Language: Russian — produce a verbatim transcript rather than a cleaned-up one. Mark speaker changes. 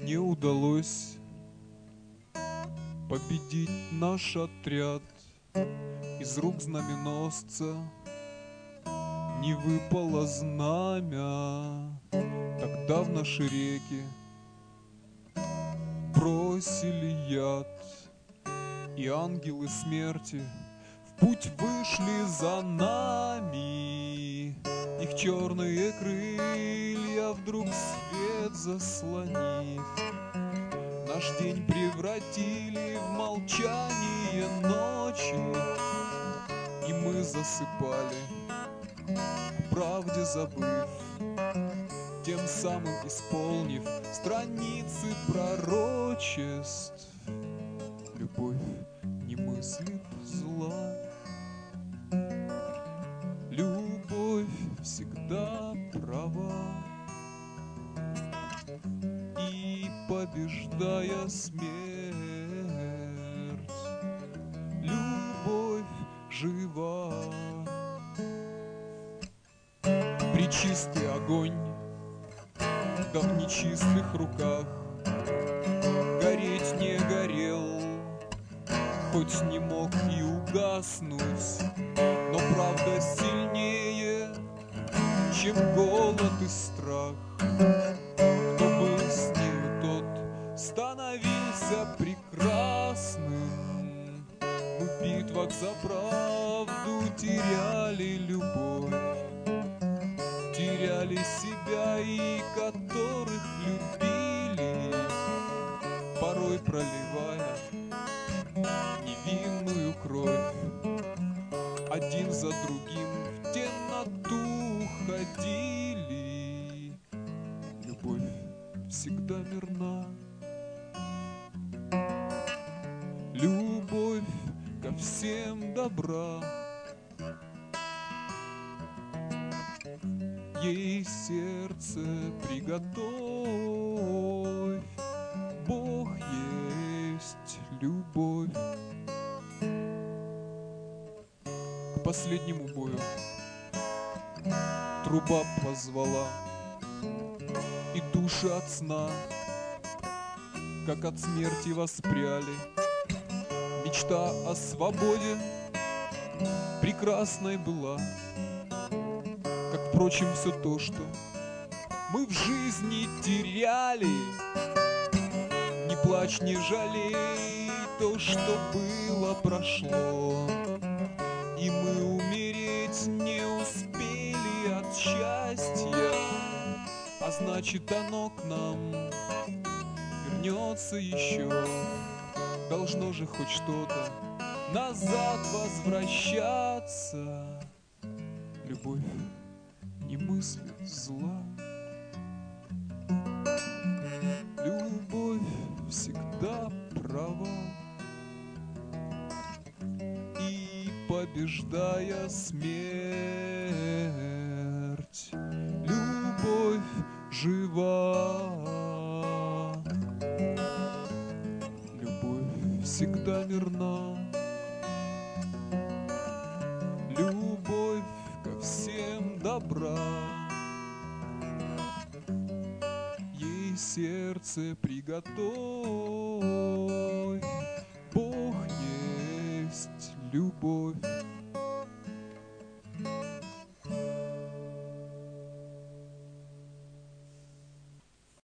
Speaker 1: Не удалось победить наш отряд. Из рук знаменосца не выпало знамя. Тогда в наши реки бросили яд, и ангелы смерти в путь вышли за нами. Их черные крылья вдруг свет заслонив, наш день превратили в молчание ночи, и мы засыпали, о правде забыв, тем самым исполнив страницы пророчеств. Любовь не мыслит зла, любовь всегда права, и побеждая смерть, любовь жива. Пречистый огонь, да в нечистых руках, гореть не горел, хоть не мог и угаснуть, но правда сильнее, чем голод и страх. Кто был с нею, тот становился прекрасным. Мы в битвах за правду теряли любовь, теряли себя и которых любили, порой проливая невинную кровь. Один за другим в темноту ходили. Любовь всегда верна, любовь ко всем добра. Ей сердце приготовь, Бог есть любовь. К последнему бою труба позвала, и души от сна, как от смерти воспряли. Мечта о свободе прекрасной была, как, впрочем, все то, что мы в жизни теряли. Не плачь, не жалей, то, что было, прошло, и мы умереть не успели от счастья, а значит, оно к нам вернется еще. Должно же хоть что-то назад возвращаться. Любовь не мыслит зла, любовь всегда права, и побеждая смерть, любовь жива. Любовь всегда верна, любовь ко всем добра. Ей сердце приготовь, Бог есть любовь.